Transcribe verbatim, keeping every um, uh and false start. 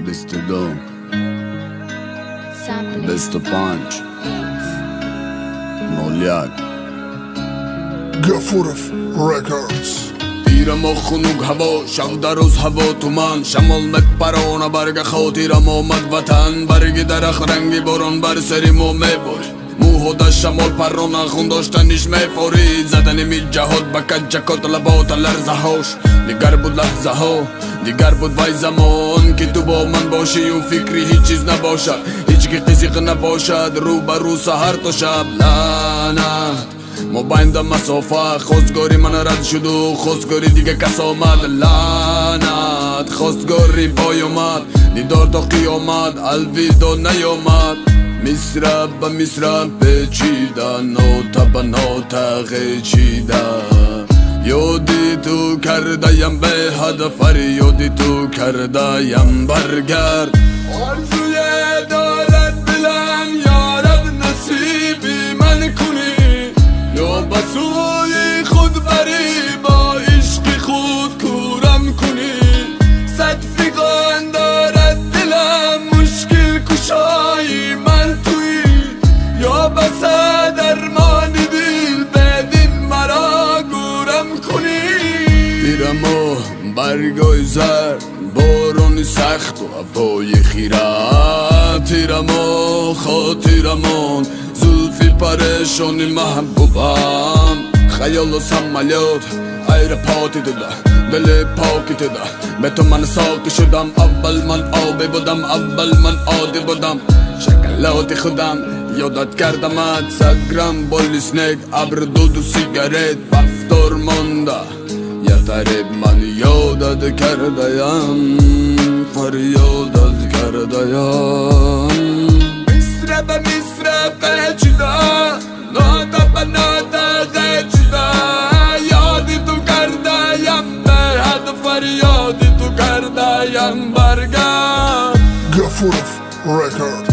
بیست و دو بیست و پنج نولیک Gafurov Records. دیرم و خنوگ هوا شب در روز هوا تو من شمال مپرانه برگ خاطرم آمد وطن برگ درخت رنگی باران بر سرمو میباری موها در شمال پرانه خون داشتنش میفارید زدن می جهاد با کجکات لبات لرزه هاش دیگر بود لحظه ها دیگر بود وای زمان که تو با من باشی و فکری هیچ چیز نباشد هیچ که قصیق نباشد رو بر رو سهر تا شب لعنت ما بایندم مسافه خواستگاری من رد شد و خواستگاری دیگه کس آمد لعنت خواستگاری پای اومد دیدار تا قیامت الویدا نیامد مصر به مصر پیچیده نوتا به نوتا غیچیده یادی تو کردهیم به هدف یادی تو کردهیم برگرد آرزوی دارد دلم یارب نصیبی من کنی یا بسوی خود بری با عشق خود کورم کنی صد فیغان دارد دلم مشکل کشایی من توی یا بس درمان دل بدین مرا گورم کنی دیرم و برگای زرد بارون سخت و هوای خیرت تیرم و خاطرمون زلفی پریشانی محبوبم خیال و سمالیات ایر پاتی دیده دل پاکی دیده به تو من ساقی شدم اول من آبی بودم اول من عادی بودم شکلاتی خودم یادت کردمت صد گرم بولی سنیک ابر دود و سیگارت بفتار مانده یه طریب من یادت کردیم فریادت کردیم مصر به مصر پیچیده ناتا به ناتا غیچیده یادی تو کردیم به هد فریادی تو کردیم برگرد Gafurov Records.